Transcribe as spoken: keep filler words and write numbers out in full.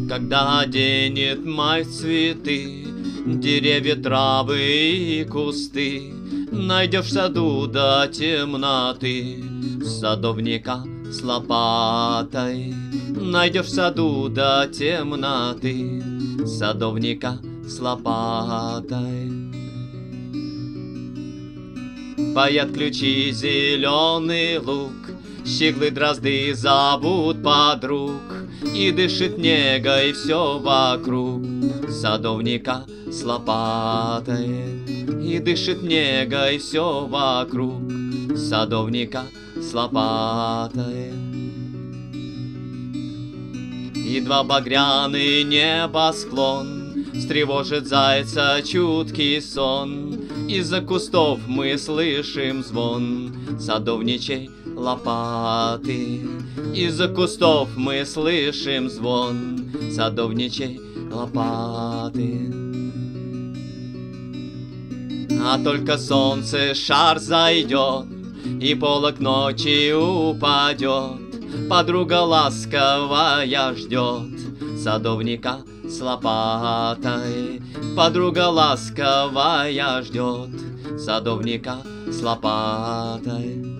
Когда оденет май цветы, деревья, травы и кусты, найдешь в саду до темноты садовника с лопатой. Найдешь в саду до темноты садовника с лопатой. Поят ключи зеленый лук, щеглы дрозды зовут подруг, и дышит негой все вокруг садовника с лопатой. И дышит негой все вокруг садовника с лопатой. Едва багряный небосклон встревожит зайца чуткий сон, из-за кустов мы слышим звон садовничей лопаты. Из-за кустов мы слышим звон садовничей лопаты. А только солнце шар зайдет и полог ночи упадет, подруга ласковая ждет садовника с лопатой. Подруга ласковая ждет садовника с лопатой.